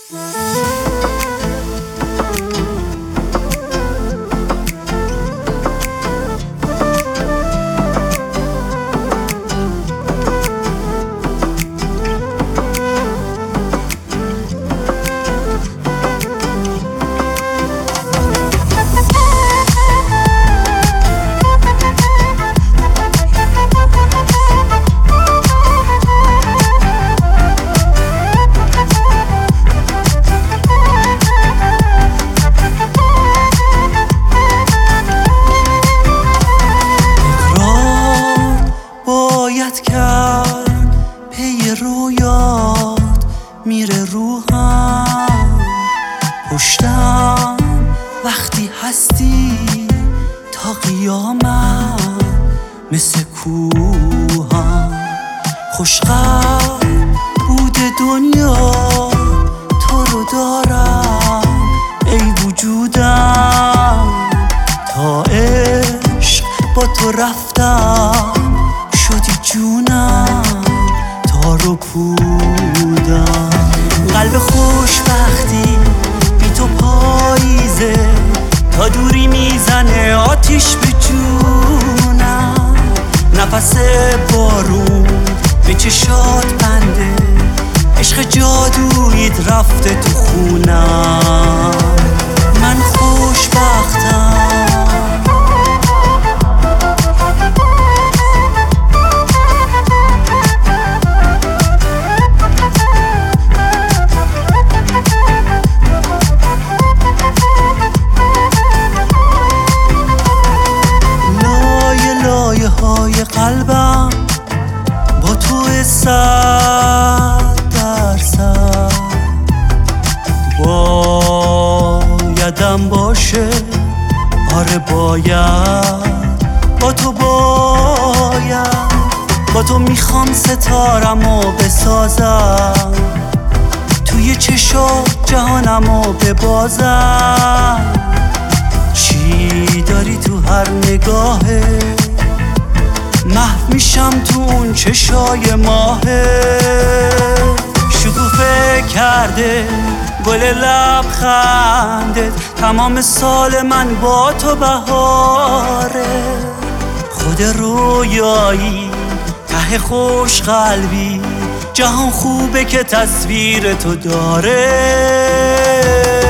کرد پی رویات میره روحم پشتم وقتی هستی تا قیامت مثل کوهم خوشقدر بوده دنیا تو رو دارم ای وجودم تا عشق با تو رفتم شدی جونم تار و پودم قلب خوشبختی بی تو پاییزه تا دوری میزنه آتیش به جونم نفس بارون به چشات بنده عشق جادویت رفته تو خونم من خوشبختم های قلبم با تو 100% بایدم باشه آره باید با تو میخوام ستارمو بسازم توی چشات جهانمو ببازم چی داری تو هر نگاهه محو میشم تو اون چشای ماهه شکوفه کرده گل لبخندت تمام سال من با تو بهاره خود رویایی ته خوش قلبی جهان خوبه که تصویر تو داره